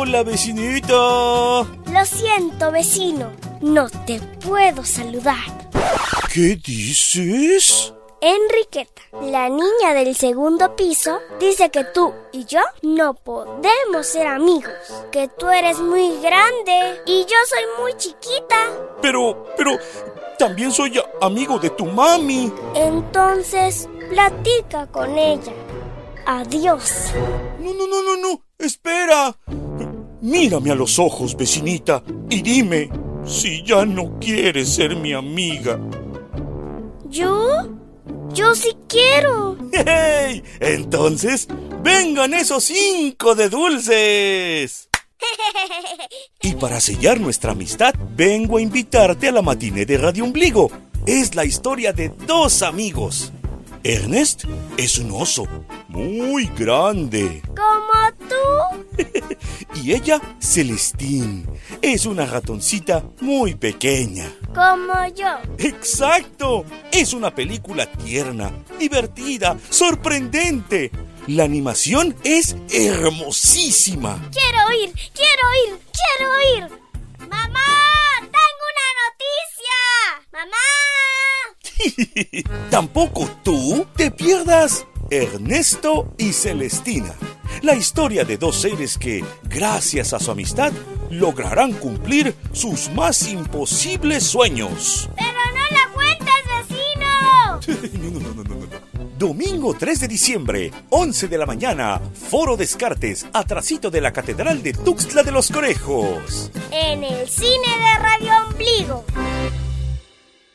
Hola, vecinita. Lo siento, vecino. No te puedo saludar. ¿Qué dices? Enriqueta, la niña del segundo piso, dice que tú y yo no podemos ser amigos. Que tú eres muy grande y yo soy muy chiquita. Pero, también soy amigo de tu mami. Entonces, platica con ella. Adiós. No, espera. Mírame a los ojos, vecinita, y dime si ya no quieres ser mi amiga. ¿Yo? Yo sí quiero. ¡Hey! Entonces, vengan esos 5 de dulces. Y para sellar nuestra amistad, vengo a invitarte a la matiné de Radio Ombligo. Es la historia de 2 amigos. Ernest es un oso muy grande. ¿Como tú? Y ella, Celestín, es una ratoncita muy pequeña. Como yo. ¡Exacto! Es una película tierna, divertida, sorprendente. La animación es hermosísima. Quiero ir. ¡Mamá! ¡Tengo una noticia! ¡Mamá! Tampoco tú te pierdas Ernesto y Celestina, la historia de 2 seres que, gracias a su amistad, lograrán cumplir sus más imposibles sueños. ¡Pero no la cuentes, vecino! No. Domingo 3 de diciembre, 11 de la mañana, Foro Descartes, atrasito de la Catedral de Tuxtla de los Conejos. En el cine de Radio Ombligo.